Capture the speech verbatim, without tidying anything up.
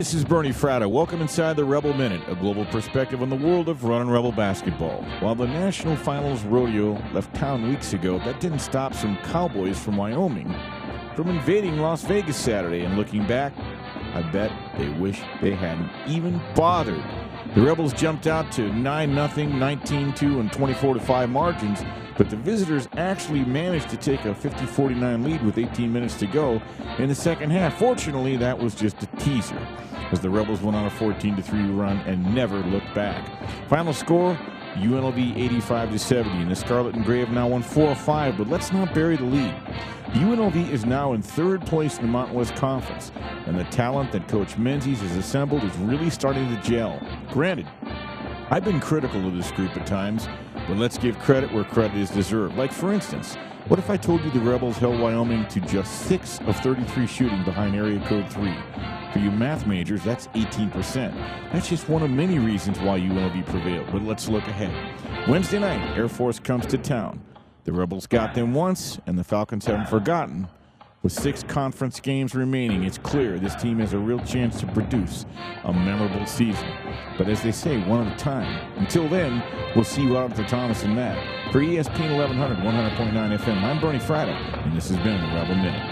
This is Bernie Fratto. Welcome inside the Rebel Minute, a global perspective on the world of Runnin' Rebel basketball. While the National Finals Rodeo left town weeks ago, that didn't stop some Cowboys from Wyoming from invading Las Vegas Saturday. And looking back, I bet they wish they hadn't even bothered. The Rebels jumped out to nine nothing, nineteen two, and twenty-four to five margins, but the visitors actually managed to take a fifty forty-nine lead with eighteen minutes to go in the second half. Fortunately, that was just a teaser, as the Rebels went on a fourteen to three run and never looked back. Final score, U N L V eighty-five to seventy, and the Scarlet and Gray have now won four of five, but let's not bury the lead. U N L V is now in third place in the Mountain West Conference, and the talent that Coach Menzies has assembled is really starting to gel. Granted, I've been critical of this group at times, but let's give credit where credit is deserved. Like, for instance, what if I told you the Rebels held Wyoming to just six of thirty-three shooting behind area code three? For you math majors, that's eighteen percent. That's just one of many reasons why U N L V prevailed. But let's look ahead. Wednesday night, Air Force comes to town. The Rebels got them once, and the Falcons haven't forgotten. With six conference games remaining, it's clear this team has a real chance to produce a memorable season. But as they say, one at a time. Until then, we'll see you out at the Thomas and Matt. For E S P N eleven hundred, one hundred point nine F M, I'm Bernie Fratto, and this has been the Rebel Minute.